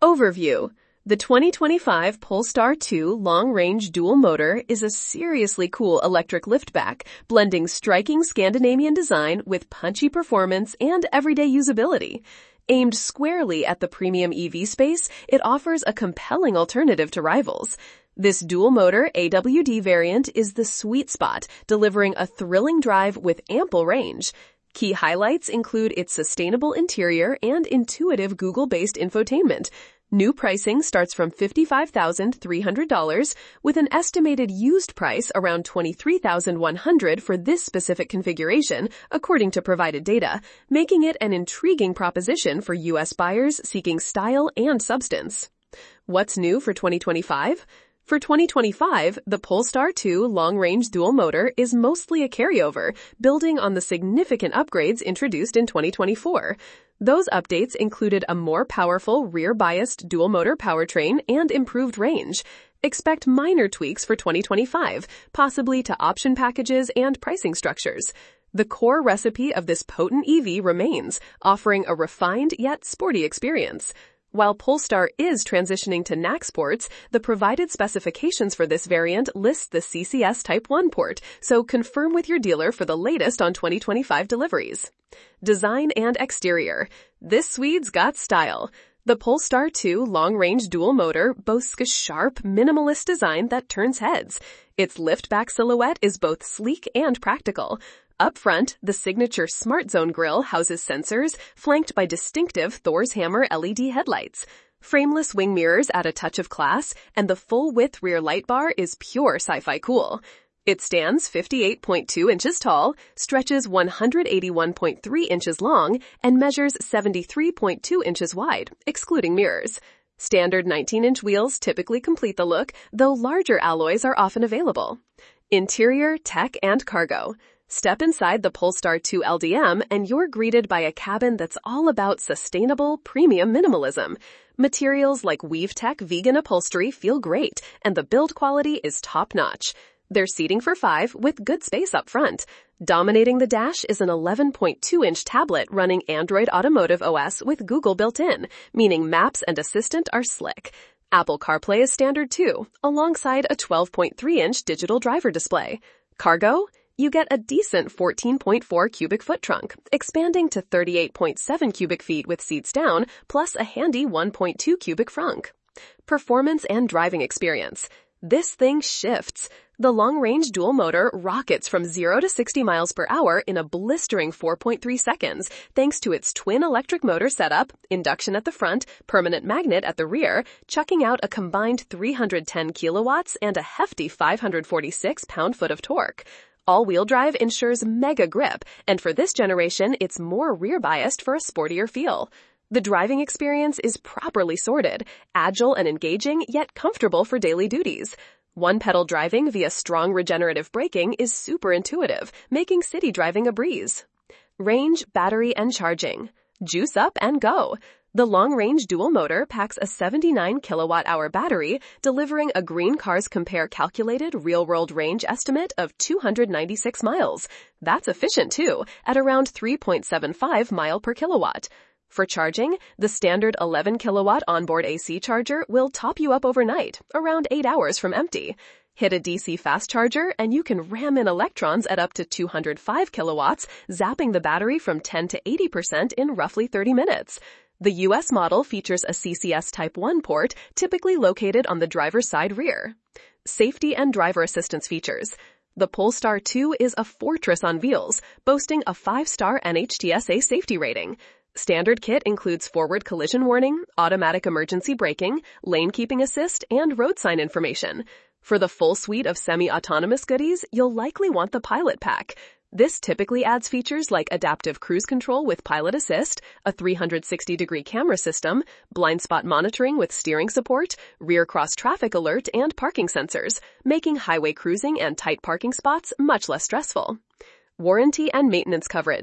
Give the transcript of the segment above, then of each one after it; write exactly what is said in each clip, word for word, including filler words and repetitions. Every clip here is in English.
Overview. The twenty twenty-five Polestar two long-range dual motor is a seriously cool electric liftback, blending striking Scandinavian design with punchy performance and everyday usability. Aimed squarely at the premium E V space, it offers a compelling alternative to rivals. This dual-motor A W D variant is the sweet spot, delivering a thrilling drive with ample range. Key highlights include its sustainable interior and intuitive Google-based infotainment. New pricing starts from fifty-five thousand three hundred dollars, with an estimated used price around twenty-three thousand one hundred dollars for this specific configuration, according to provided data, making it an intriguing proposition for U S buyers seeking style and substance. What's new for twenty twenty-five? For twenty twenty-five, the Polestar two long-range dual motor is mostly a carryover, building on the significant upgrades introduced in twenty twenty-four. Those updates included a more powerful rear-biased dual-motor powertrain and improved range. Expect minor tweaks for twenty twenty-five, possibly to option packages and pricing structures. The core recipe of this potent E V remains, offering a refined yet sporty experience. While Polestar is transitioning to N A C ports, the provided specifications for this variant lists the C C S Type one port, so confirm with your dealer for the latest on twenty twenty-five deliveries. Design and exterior. This Swede's got style. The Polestar two long-range dual motor boasts a sharp, minimalist design that turns heads. Its liftback silhouette is both sleek and practical. Up front, the signature Smart Zone grille houses sensors, flanked by distinctive Thor's Hammer L E D headlights. Frameless wing mirrors add a touch of class, and the full-width rear light bar is pure sci-fi cool. It stands fifty-eight point two inches tall, stretches one hundred eighty-one point three inches long, and measures seventy-three point two inches wide, excluding mirrors. Standard nineteen-inch wheels typically complete the look, though larger alloys are often available. Interior, tech, and cargo. Step inside the Polestar two L D M and you're greeted by a cabin that's all about sustainable, premium minimalism. Materials like WeaveTech vegan upholstery feel great, and the build quality is top-notch. There's seating for five with good space up front. Dominating the dash is an eleven point two inch tablet running Android Automotive O S with Google built in, meaning Maps and Assistant are slick. Apple CarPlay is standard too, alongside a twelve point three inch digital driver display. Cargo? You get a decent fourteen point four cubic foot trunk, expanding to thirty-eight point seven cubic feet with seats down, plus a handy one point two cubic frunk. Performance and driving experience. This thing shifts. The long-range dual motor rockets from zero to sixty miles per hour in a blistering four point three seconds, thanks to its twin electric motor setup, induction at the front, permanent magnet at the rear, chucking out a combined three hundred ten kilowatts and a hefty five hundred forty-six pound-foot of torque. All-wheel drive ensures mega grip, and for this generation, it's more rear-biased for a sportier feel. The driving experience is properly sorted, agile and engaging, yet comfortable for daily duties. One-pedal driving via strong regenerative braking is super intuitive, making city driving a breeze. Range, battery, and charging. Juice up and go. The long-range dual motor packs a seventy-nine kilowatt hour battery, delivering a Green Cars Compare calculated real-world range estimate of two hundred ninety-six miles. That's efficient too, at around three point seven five mile per kilowatt. For charging, the standard eleven kilowatt onboard A C charger will top you up overnight, around eight hours from empty. Hit a D C fast charger and you can ram in electrons at up to two hundred five kilowatts, zapping the battery from ten to eighty percent in roughly thirty minutes. The U S model features a C C S Type one port, typically located on the driver's side rear. Safety and driver assistance features. The Polestar two is a fortress on wheels, boasting a five-star N H T S A safety rating. Standard kit includes forward collision warning, automatic emergency braking, lane keeping assist, and road sign information. For the full suite of semi-autonomous goodies, you'll likely want the Pilot Pack. This typically adds features like adaptive cruise control with pilot assist, a three hundred sixty degree camera system, blind spot monitoring with steering support, rear cross traffic alert, and parking sensors, making highway cruising and tight parking spots much less stressful. Warranty and maintenance coverage.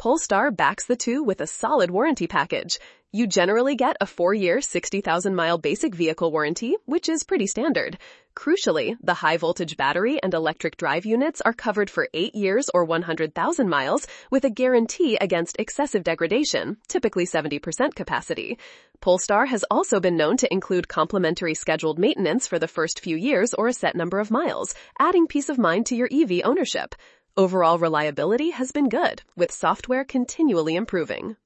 Polestar backs the two with a solid warranty package. You generally get a four-year, sixty thousand mile basic vehicle warranty, which is pretty standard. Crucially, the high-voltage battery and electric drive units are covered for eight years or one hundred thousand miles with a guarantee against excessive degradation, typically seventy percent capacity. Polestar has also been known to include complimentary scheduled maintenance for the first few years or a set number of miles, adding peace of mind to your E V ownership. Overall reliability has been good, with software continually improving.